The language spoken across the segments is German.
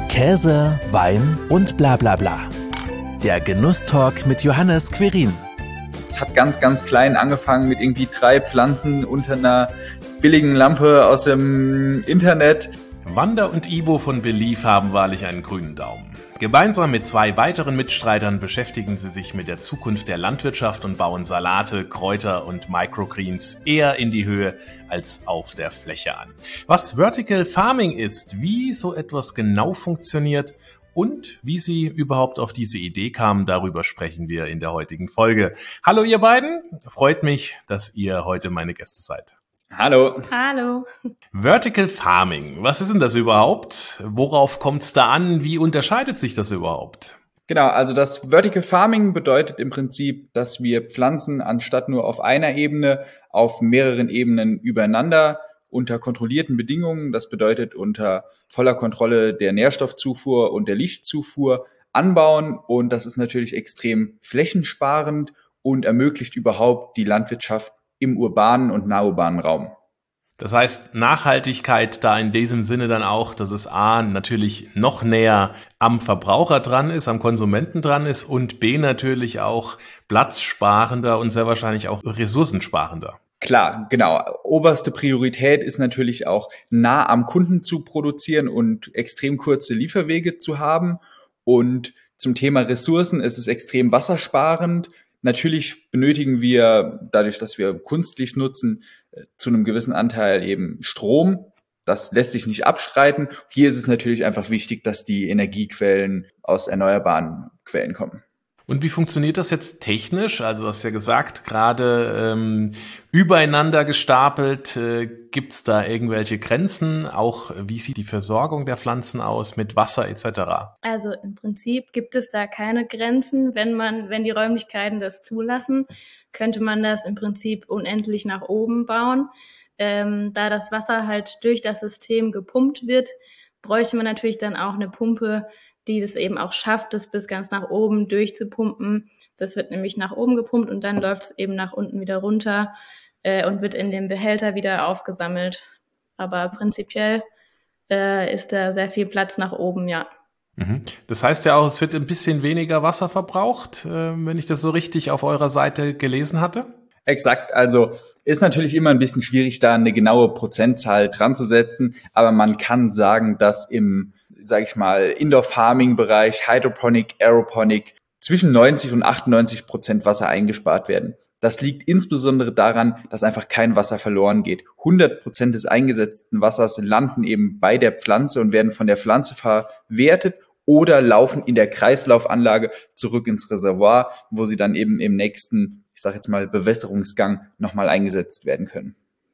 Käse, Wein und bla bla bla. Der Genusstalk mit Johannes Quirin. Es hat ganz, ganz klein angefangen mit irgendwie 3 Pflanzen unter einer billigen Lampe aus dem Internet. Wanda und Ivo von Belief haben wahrlich einen grünen Daumen. Gemeinsam mit 2 weiteren Mitstreitern beschäftigen sie sich mit der Zukunft der Landwirtschaft und bauen Salate, Kräuter und Microgreens eher in die Höhe als auf der Fläche an. Was Vertical Farming ist, wie so etwas genau funktioniert und wie sie überhaupt auf diese Idee kamen, darüber sprechen wir in der heutigen Folge. Hallo ihr beiden, freut mich, dass ihr heute meine Gäste seid. Hallo. Hallo. Vertical Farming, was ist denn das überhaupt? Worauf kommt es da an? Wie unterscheidet sich das überhaupt? Genau, also das Vertical Farming bedeutet im Prinzip, dass wir Pflanzen anstatt nur auf einer Ebene auf mehreren Ebenen übereinander unter kontrollierten Bedingungen, das bedeutet unter voller Kontrolle der Nährstoffzufuhr und der Lichtzufuhr anbauen. Und das ist natürlich extrem flächensparend und ermöglicht überhaupt die Landwirtschaft im urbanen und nahurbanen Raum. Das heißt, Nachhaltigkeit da in diesem Sinne dann auch, dass es A, natürlich noch näher am Verbraucher dran ist, am Konsumenten dran ist und B, natürlich auch platzsparender und sehr wahrscheinlich auch ressourcensparender. Klar, genau. Oberste Priorität ist natürlich auch nah am Kunden zu produzieren und extrem kurze Lieferwege zu haben. Und zum Thema Ressourcen ist es extrem wassersparend. Natürlich benötigen wir, dadurch, dass wir Kunstlicht nutzen, zu einem gewissen Anteil eben Strom. Das lässt sich nicht abstreiten. Hier ist es natürlich einfach wichtig, dass die Energiequellen aus erneuerbaren Quellen kommen. Und wie funktioniert das jetzt technisch? Also du hast ja gesagt, gerade übereinander gestapelt. Gibt es da irgendwelche Grenzen? Auch wie sieht die Versorgung der Pflanzen aus mit Wasser etc.? Also im Prinzip gibt es da keine Grenzen. Wenn die Räumlichkeiten das zulassen, könnte man das im Prinzip unendlich nach oben bauen. Da das Wasser halt durch das System gepumpt wird, bräuchte man natürlich dann auch eine Pumpe, die das eben auch schafft, das bis ganz nach oben durchzupumpen. Das wird nämlich nach oben gepumpt und dann läuft es eben nach unten wieder runter und wird in dem Behälter wieder aufgesammelt. Aber prinzipiell ist da sehr viel Platz nach oben, ja. Das heißt ja auch, es wird ein bisschen weniger Wasser verbraucht, wenn ich das so richtig auf eurer Seite gelesen hatte? Exakt, also ist natürlich immer ein bisschen schwierig, da eine genaue Prozentzahl dran zu setzen, aber man kann sagen, dass im, sage ich mal, Indoor-Farming-Bereich, Hydroponic, Aeroponic zwischen 90 und 98% Wasser eingespart werden. Das liegt insbesondere daran, dass einfach kein Wasser verloren geht. 100% des eingesetzten Wassers landen eben bei der Pflanze und werden von der Pflanze verwertet oder laufen in der Kreislaufanlage zurück ins Reservoir, wo sie dann eben im nächsten, ich sage jetzt mal, Bewässerungsgang nochmal eingesetzt werden können.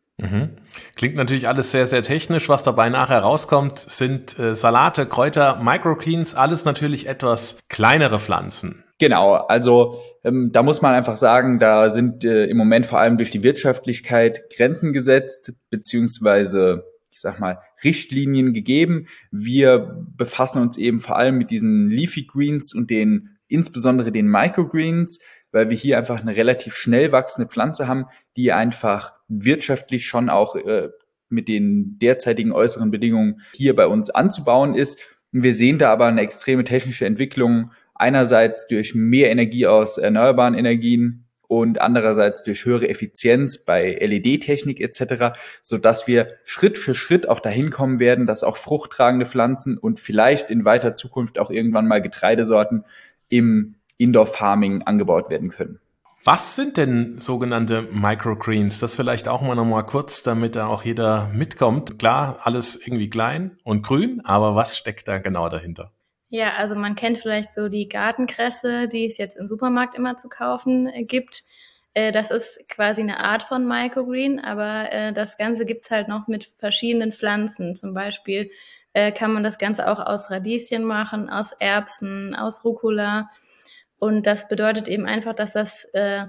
Klingt natürlich alles sehr, sehr technisch. Was dabei nachher rauskommt, sind Salate, Kräuter, Microgreens, alles natürlich etwas kleinere Pflanzen. Genau, also da muss man einfach sagen, da sind im Moment vor allem durch die Wirtschaftlichkeit Grenzen gesetzt, beziehungsweise, ich sag mal, Richtlinien gegeben. Wir befassen uns eben vor allem mit diesen Leafy Greens und insbesondere den Microgreens, weil wir hier einfach eine relativ schnell wachsende Pflanze haben, die einfach wirtschaftlich schon auch mit den derzeitigen äußeren Bedingungen hier bei uns anzubauen ist. Wir sehen da aber eine extreme technische Entwicklung, einerseits durch mehr Energie aus erneuerbaren Energien und andererseits durch höhere Effizienz bei LED-Technik etc., sodass wir Schritt für Schritt auch dahin kommen werden, dass auch fruchttragende Pflanzen und vielleicht in weiter Zukunft auch irgendwann mal Getreidesorten im Indoor-Farming angebaut werden können. Was sind denn sogenannte Microgreens? Das vielleicht auch mal nochmal kurz, damit da auch jeder mitkommt. Klar, alles irgendwie klein und grün, aber was steckt da genau dahinter? Ja, also man kennt vielleicht so die Gartenkresse, die es jetzt im Supermarkt immer zu kaufen gibt. Das ist quasi eine Art von Microgreen, aber das Ganze gibt's halt noch mit verschiedenen Pflanzen. Zum Beispiel kann man das Ganze auch aus Radieschen machen, aus Erbsen, aus Rucola. Und das bedeutet eben einfach, dass das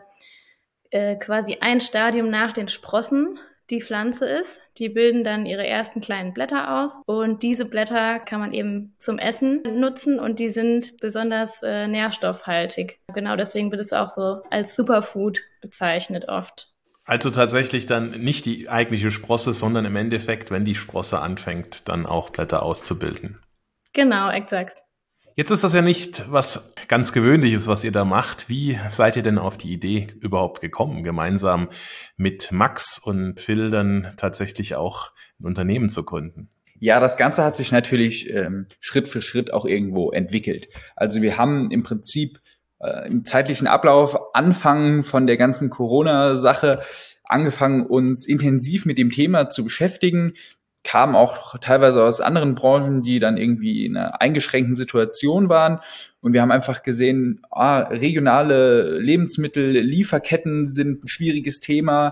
quasi ein Stadium nach den Sprossen die Pflanze ist. Die bilden dann ihre ersten kleinen Blätter aus und diese Blätter kann man eben zum Essen nutzen und die sind besonders nährstoffhaltig. Genau deswegen wird es auch so als Superfood bezeichnet oft. Also tatsächlich dann nicht die eigentliche Sprosse, sondern im Endeffekt, wenn die Sprosse anfängt, dann auch Blätter auszubilden. Genau, exakt. Jetzt ist das ja nicht was ganz Gewöhnliches, was ihr da macht. Wie seid ihr denn auf die Idee überhaupt gekommen, gemeinsam mit Max und Phil dann tatsächlich auch ein Unternehmen zu gründen? Ja, das Ganze hat sich natürlich Schritt für Schritt auch irgendwo entwickelt. Also wir haben im Prinzip im zeitlichen Ablauf Anfang von der ganzen Corona-Sache angefangen, uns intensiv mit dem Thema zu beschäftigen, kamen auch teilweise aus anderen Branchen, die dann irgendwie in einer eingeschränkten Situation waren. Und wir haben einfach gesehen, regionale Lebensmittel-Lieferketten sind ein schwieriges Thema.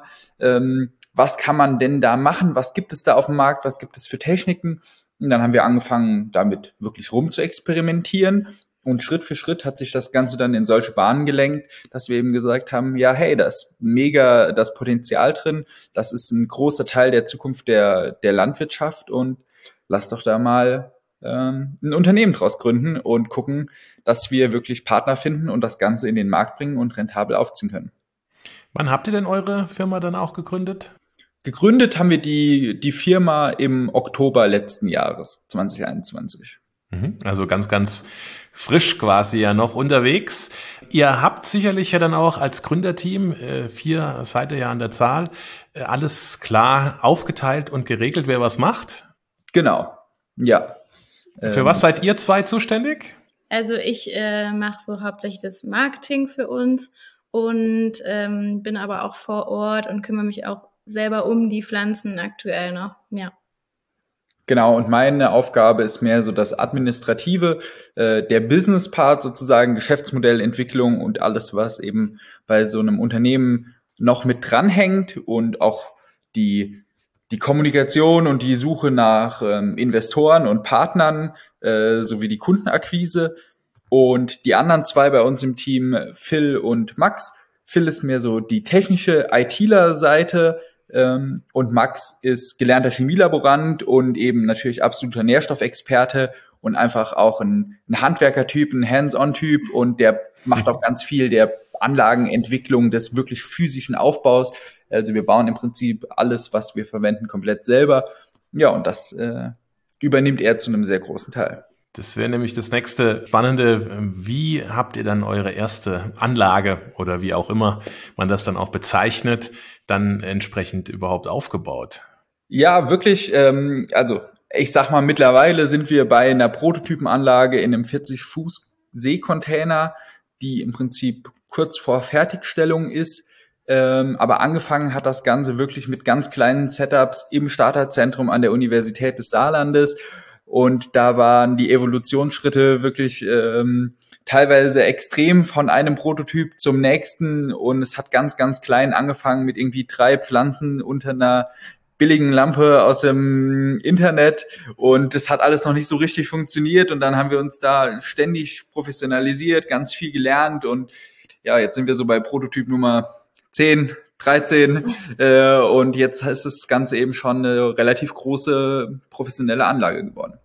Was kann man denn da machen? Was gibt es da auf dem Markt? Was gibt es für Techniken? Und dann haben wir angefangen, damit wirklich rum zu experimentieren. Und Schritt für Schritt hat sich das Ganze dann in solche Bahnen gelenkt, dass wir eben gesagt haben, ja, hey, da ist mega das Potenzial drin. Das ist ein großer Teil der Zukunft der Landwirtschaft und lass doch da mal ein Unternehmen draus gründen und gucken, dass wir wirklich Partner finden und das Ganze in den Markt bringen und rentabel aufziehen können. Wann habt ihr denn eure Firma dann auch gegründet? Gegründet haben wir die Firma im Oktober letzten Jahres, 2021. Also ganz, ganz frisch quasi ja noch unterwegs. Ihr habt sicherlich ja dann auch als Gründerteam, 4 seid ihr ja an der Zahl, alles klar aufgeteilt und geregelt, wer was macht? Genau, ja. Für was seid ihr 2 zuständig? Also ich mache so hauptsächlich das Marketing für uns und bin aber auch vor Ort und kümmere mich auch selber um die Pflanzen aktuell noch, ja. Genau, und meine Aufgabe ist mehr so das Administrative, der Business-Part sozusagen, Geschäftsmodellentwicklung und alles, was eben bei so einem Unternehmen noch mit dranhängt und auch die Kommunikation und die Suche nach Investoren und Partnern sowie die Kundenakquise. Und die anderen 2 bei uns im Team, Phil und Max. Phil ist mehr so die technische ITler-Seite, und Max ist gelernter Chemielaborant und eben natürlich absoluter Nährstoffexperte und einfach auch ein Handwerkertyp, ein Hands-on-Typ und der macht auch ganz viel der Anlagenentwicklung, des wirklich physischen Aufbaus. Also wir bauen im Prinzip alles, was wir verwenden, komplett selber. Ja, und das übernimmt er zu einem sehr großen Teil. Das wäre nämlich das nächste Spannende. Wie habt ihr dann eure erste Anlage oder wie auch immer man das dann auch bezeichnet, dann entsprechend überhaupt aufgebaut? Ja, wirklich, also ich sag mal, mittlerweile sind wir bei einer Prototypenanlage in einem 40-Fuß Seekontainer, die im Prinzip kurz vor Fertigstellung ist. Aber angefangen hat das Ganze wirklich mit ganz kleinen Setups im Starterzentrum an der Universität des Saarlandes. Und da waren die Evolutionsschritte wirklich teilweise extrem von einem Prototyp zum nächsten. Und es hat ganz, ganz klein angefangen mit irgendwie 3 Pflanzen unter einer billigen Lampe aus dem Internet. Und das hat alles noch nicht so richtig funktioniert. Und dann haben wir uns da ständig professionalisiert, ganz viel gelernt. Und ja, jetzt sind wir so bei Prototyp Nummer 10, 13 und jetzt ist das Ganze eben schon eine relativ große professionelle Anlage geworden.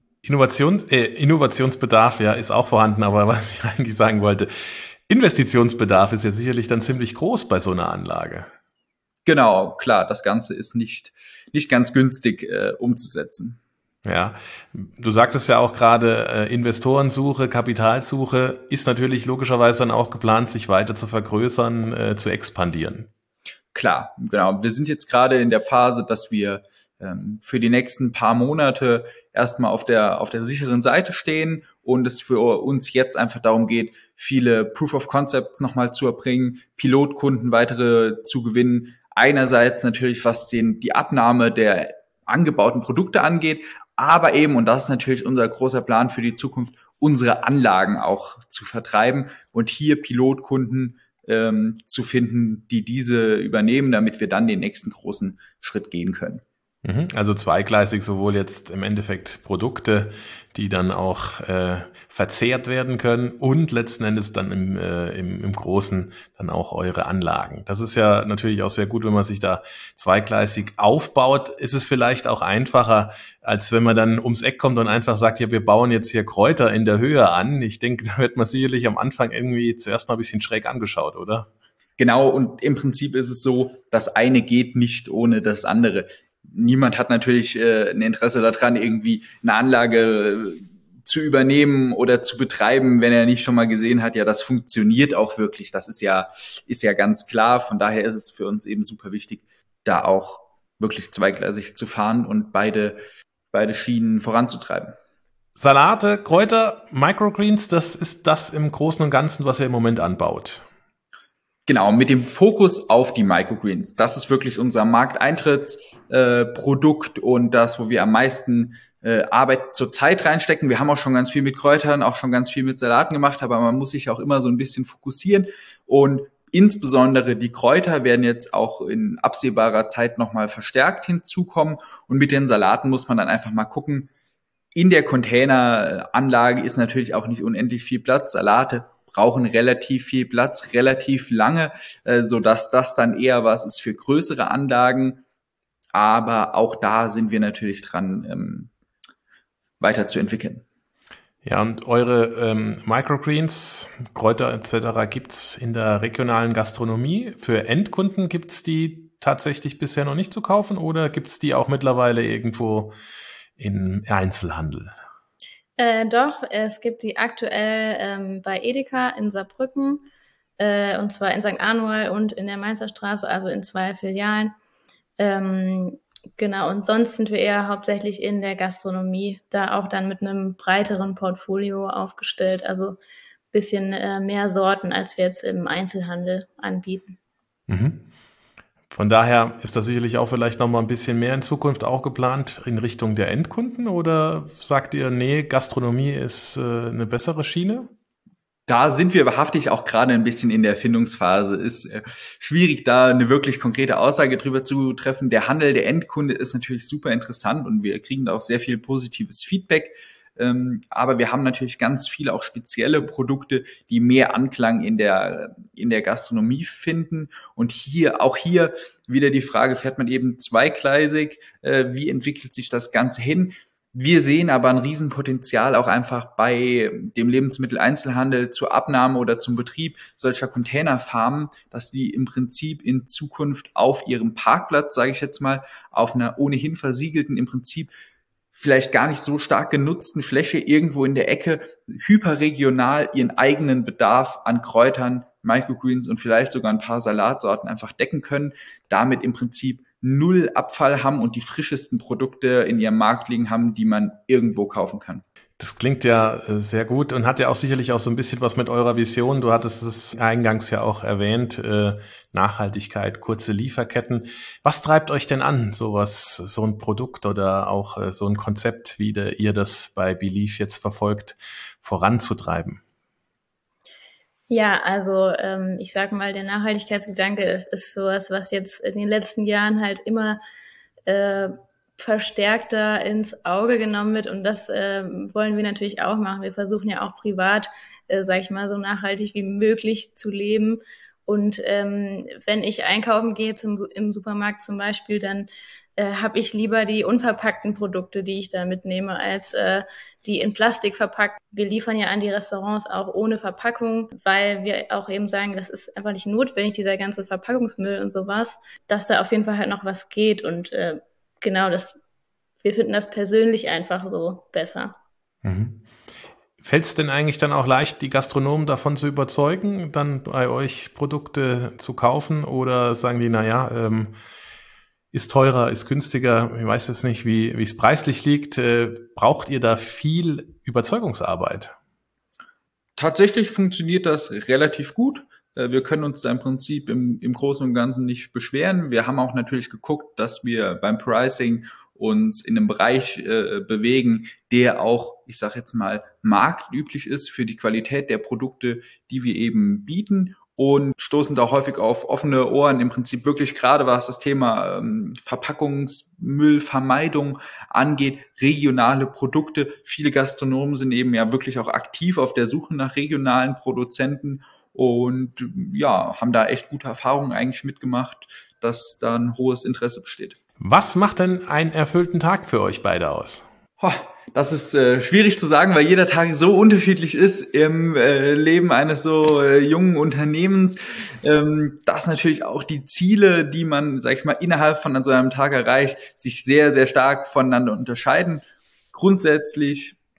Innovationsbedarf, ja, ist auch vorhanden, aber was ich eigentlich sagen wollte, Investitionsbedarf ist ja sicherlich dann ziemlich groß bei so einer Anlage. Genau, klar, das Ganze ist nicht ganz günstig umzusetzen. Ja, du sagtest ja auch gerade, Investorensuche, Kapitalsuche ist natürlich logischerweise dann auch geplant, sich weiter zu vergrößern, zu expandieren. Klar, genau. Wir sind jetzt gerade in der Phase, dass wir für die nächsten paar Monate erstmal auf der sicheren Seite stehen und es für uns jetzt einfach darum geht, viele Proof of Concepts nochmal zu erbringen, Pilotkunden weitere zu gewinnen. Einerseits natürlich, was die Abnahme der angebauten Produkte angeht, aber eben, und das ist natürlich unser großer Plan für die Zukunft, unsere Anlagen auch zu vertreiben und hier Pilotkunden zu finden, die diese übernehmen, damit wir dann den nächsten großen Schritt gehen können. Also zweigleisig, sowohl jetzt im Endeffekt Produkte, die dann auch verzehrt werden können und letzten Endes dann im Großen dann auch eure Anlagen. Das ist ja natürlich auch sehr gut, wenn man sich da zweigleisig aufbaut. Ist es vielleicht auch einfacher, als wenn man dann ums Eck kommt und einfach sagt, ja, wir bauen jetzt hier Kräuter in der Höhe an. Ich denke, da wird man sicherlich am Anfang irgendwie zuerst mal ein bisschen schräg angeschaut, oder? Genau, und im Prinzip ist es so, das eine geht nicht ohne das andere. Niemand hat natürlich ein Interesse daran, irgendwie eine Anlage zu übernehmen oder zu betreiben, wenn er nicht schon mal gesehen hat, ja, das funktioniert auch wirklich. Das ist ja ganz klar. Von daher ist es für uns eben super wichtig, da auch wirklich zweigleisig zu fahren und beide Schienen voranzutreiben. Salate, Kräuter, Microgreens, das ist das im Großen und Ganzen, was ihr im Moment anbaut. Genau, mit dem Fokus auf die Microgreens. Das ist wirklich unser Markteintrittsprodukt und das, wo wir am meisten Arbeit zur Zeit reinstecken. Wir haben auch schon ganz viel mit Kräutern, auch schon ganz viel mit Salaten gemacht, aber man muss sich auch immer so ein bisschen fokussieren. Und insbesondere die Kräuter werden jetzt auch in absehbarer Zeit nochmal verstärkt hinzukommen. Und mit den Salaten muss man dann einfach mal gucken. In der Containeranlage ist natürlich auch nicht unendlich viel Platz. Salate brauchen relativ viel Platz, relativ lange, sodass das dann eher was ist für größere Anlagen. Aber auch da sind wir natürlich dran, weiterzuentwickeln. Ja, und eure Microgreens, Kräuter etc. gibt's in der regionalen Gastronomie. Für Endkunden gibt's die tatsächlich bisher noch nicht zu kaufen oder gibt's die auch mittlerweile irgendwo im Einzelhandel? Doch, es gibt die aktuell bei Edeka in Saarbrücken, und zwar in St. Anual und in der Mainzer Straße, also in 2 Filialen. Genau, und sonst sind wir eher hauptsächlich in der Gastronomie, da auch dann mit einem breiteren Portfolio aufgestellt, also ein bisschen mehr Sorten, als wir jetzt im Einzelhandel anbieten. Mhm. Von daher ist das sicherlich auch vielleicht noch mal ein bisschen mehr in Zukunft auch geplant in Richtung der Endkunden oder sagt ihr, nee, Gastronomie ist eine bessere Schiene? Da sind wir wahrhaftig auch gerade ein bisschen in der Erfindungsphase. Ist schwierig, da eine wirklich konkrete Aussage drüber zu treffen. Der Handel, der Endkunde ist natürlich super interessant und wir kriegen da auch sehr viel positives Feedback. Aber wir haben natürlich ganz viele auch spezielle Produkte, die mehr Anklang in der Gastronomie finden. Und auch hier wieder die Frage, fährt man eben zweigleisig? Wie entwickelt sich das Ganze hin? Wir sehen aber ein Riesenpotenzial auch einfach bei dem Lebensmitteleinzelhandel zur Abnahme oder zum Betrieb solcher Containerfarmen, dass die im Prinzip in Zukunft auf ihrem Parkplatz, sage ich jetzt mal, auf einer ohnehin versiegelten, im Prinzip vielleicht gar nicht so stark genutzten Fläche irgendwo in der Ecke hyperregional ihren eigenen Bedarf an Kräutern, Microgreens und vielleicht sogar ein paar Salatsorten einfach decken können, damit im Prinzip null Abfall haben und die frischesten Produkte in ihrem Markt liegen haben, die man irgendwo kaufen kann. Das klingt ja sehr gut und hat ja auch sicherlich auch so ein bisschen was mit eurer Vision. Du hattest es eingangs ja auch erwähnt, Nachhaltigkeit, kurze Lieferketten. Was treibt euch denn an, so ein Produkt oder auch so ein Konzept, wie ihr das bei Believe jetzt verfolgt, voranzutreiben? Ja, also ich sag mal, der Nachhaltigkeitsgedanke ist sowas, was jetzt in den letzten Jahren halt immer verstärkter ins Auge genommen wird und das wollen wir natürlich auch machen. Wir versuchen ja auch privat, sag ich mal, so nachhaltig wie möglich zu leben und wenn ich einkaufen gehe im Supermarkt zum Beispiel, dann habe ich lieber die unverpackten Produkte, die ich da mitnehme, als die in Plastik verpackt. Wir liefern ja an die Restaurants auch ohne Verpackung, weil wir auch eben sagen, das ist einfach nicht notwendig, dieser ganze Verpackungsmüll und sowas, dass da auf jeden Fall halt noch was geht und genau, wir finden das persönlich einfach so besser. Mhm. Fällt es denn eigentlich dann auch leicht, die Gastronomen davon zu überzeugen, dann bei euch Produkte zu kaufen oder sagen die, naja, ist teurer, ist günstiger, ich weiß jetzt nicht, wie es preislich liegt. Braucht ihr da viel Überzeugungsarbeit? Tatsächlich funktioniert das relativ gut. Wir können uns da im Prinzip im Großen und Ganzen nicht beschweren. Wir haben auch natürlich geguckt, dass wir beim Pricing uns in einem Bereich bewegen, der auch, ich sage jetzt mal, marktüblich ist für die Qualität der Produkte, die wir eben bieten. Und stoßen da häufig auf offene Ohren, im Prinzip wirklich gerade was das Thema Verpackungsmüllvermeidung angeht, regionale Produkte. Viele Gastronomen sind eben ja wirklich auch aktiv auf der Suche nach regionalen Produzenten und ja, haben da echt gute Erfahrungen eigentlich mitgemacht, dass da ein hohes Interesse besteht. Was macht denn einen erfüllten Tag für euch beide aus? Das ist schwierig zu sagen, weil jeder Tag so unterschiedlich ist im Leben eines so jungen Unternehmens, dass natürlich auch die Ziele, die man, sag ich mal, innerhalb von so einem Tag erreicht, sich sehr, sehr stark voneinander unterscheiden. Grundsätzlich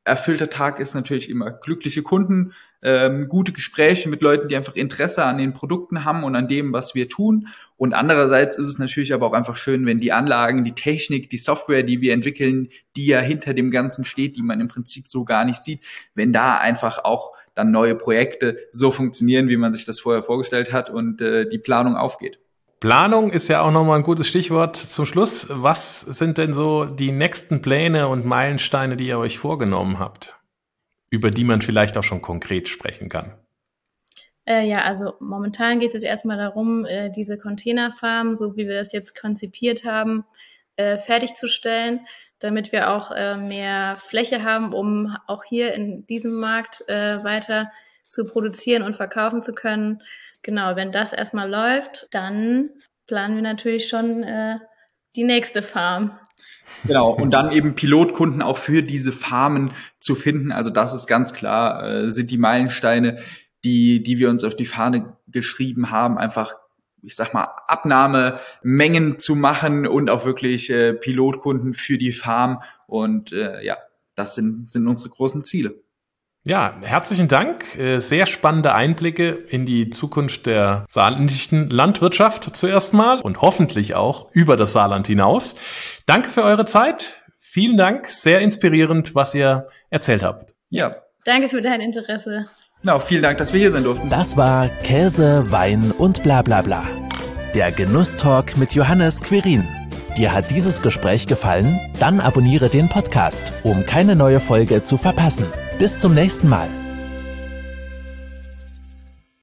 erfüllter Tag ist natürlich immer glückliche Kunden, gute Gespräche mit Leuten, die einfach Interesse an den Produkten haben und an dem, was wir tun. Und andererseits ist es natürlich aber auch einfach schön, wenn die Anlagen, die Technik, die Software, die wir entwickeln, die ja hinter dem Ganzen steht, die man im Prinzip so gar nicht sieht, wenn da einfach auch dann neue Projekte so funktionieren, wie man sich das vorher vorgestellt hat und die Planung aufgeht. Planung ist ja auch nochmal ein gutes Stichwort zum Schluss. Was sind denn so die nächsten Pläne und Meilensteine, die ihr euch vorgenommen habt, über die man vielleicht auch schon konkret sprechen kann? Ja, also momentan geht es jetzt erstmal darum, diese Containerfarm, so wie wir das jetzt konzipiert haben, fertigzustellen, damit wir auch mehr Fläche haben, um auch hier in diesem Markt weiter zu produzieren und verkaufen zu können. Genau, wenn das erstmal läuft, dann planen wir natürlich schon die nächste Farm. Genau, und dann eben Pilotkunden auch für diese Farmen zu finden. Also das ist ganz klar, sind die Meilensteine, die wir uns auf die Fahne geschrieben haben, einfach, ich sag mal, Abnahmemengen zu machen und auch wirklich Pilotkunden für die Farm. Und das sind unsere großen Ziele. Ja, herzlichen Dank. Sehr spannende Einblicke in die Zukunft der saarländischen Landwirtschaft zuerst mal und hoffentlich auch über das Saarland hinaus. Danke für eure Zeit. Vielen Dank. Sehr inspirierend, was ihr erzählt habt. Ja. Danke für dein Interesse. Genau, vielen Dank, dass wir hier sein durften. Das war Käse, Wein und bla bla bla. Der Genusstalk mit Johannes Quirin. Dir hat dieses Gespräch gefallen? Dann abonniere den Podcast, um keine neue Folge zu verpassen. Bis zum nächsten Mal.